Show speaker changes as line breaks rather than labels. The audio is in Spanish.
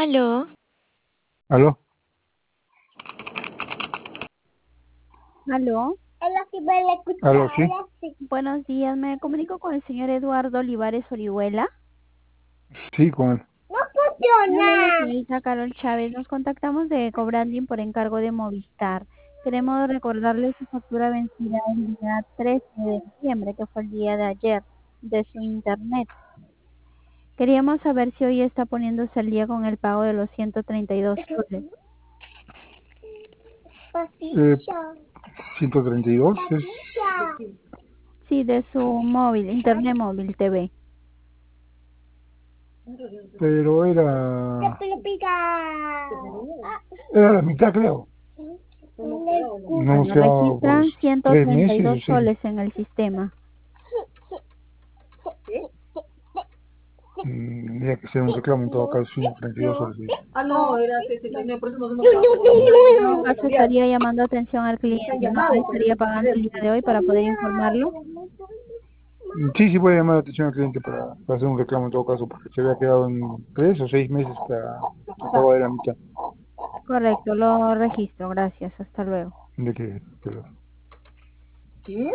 Aló,
¿Aló?
Aló,
¿Aló, sí?
buenos días. Me comunico con el señor Eduardo Olivares Orihuela.
Sí, con él.
Hola, la señorita Carol Chávez. Nos contactamos de Cobranding por encargo de Movistar. Queremos recordarle su factura vencida el día 13 de diciembre, que fue el día de ayer, de su internet. Queríamos saber si hoy está poniéndose al día con el pago de los 132 soles.
Eh, 132 es,
Sí, de su móvil, internet móvil TV.
pero era la mitad, creo. No
Bueno,
sé, pues,
registran
3 meses
132
o 6.
soles en el sistema.
Tendría que ser un reclamo en todo caso, 132 horas. Sí.
No, era ese torneo, por eso nos hemos
En todo caso, estaría llamando atención al cliente, ¿no? Estaría pagando el día de hoy para poder informarlo.
Sí, sí puede llamar la atención al cliente para hacer un reclamo en todo caso, porque se había quedado en 3 o 6 meses para pago de la mitad.
Correcto, lo registro. Gracias. Hasta luego.
De que, pero